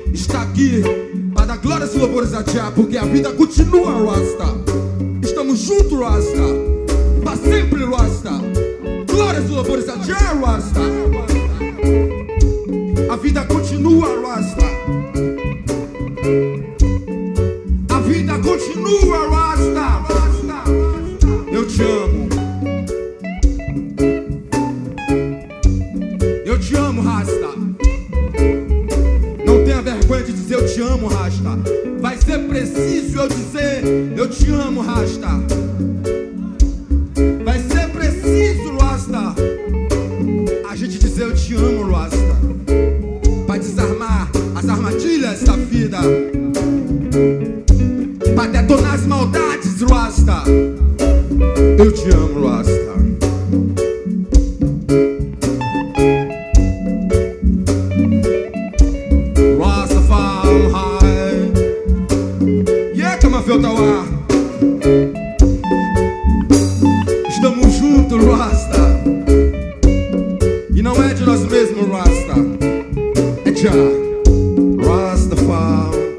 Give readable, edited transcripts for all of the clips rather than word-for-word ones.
está aqui para dar glórias e louvores a Jah, porque a vida continua, Rasta. Estamos juntos, Rasta, para sempre, Rasta. Glórias e louvores a Jah, Rasta. A vida continua, Rasta. A vida continua, Rasta. Eu te amo. Eu te amo, Rasta. Não tenha vergonha de dizer eu te amo, Rasta. Vai ser preciso eu dizer eu te amo, Rasta. Vai ser preciso, Rasta, a gente dizer eu te amo, Rasta, para desarmar as armadilhas da vida, para detonar as maldades, Rasta. Eu te amo, Rasta. Rastafari. Yeah, come on, feel the war. Estamos juntos, Rasta. E não é de nós mesmos, Rasta. É Jah. Rastafari.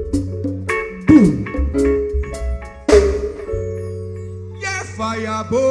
Yeah, fire boy.